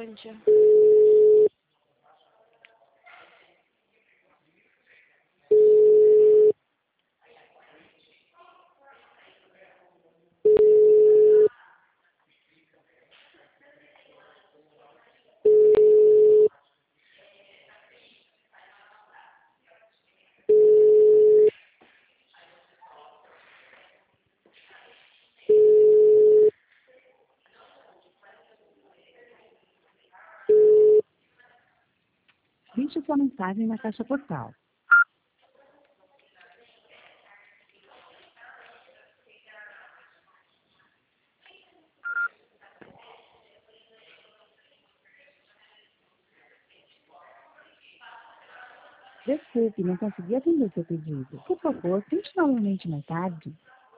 Cláudia. Deixe sua mensagem na caixa postal. Desculpe, não consegui atender seu pedido. Por favor, tente novamente mais tarde.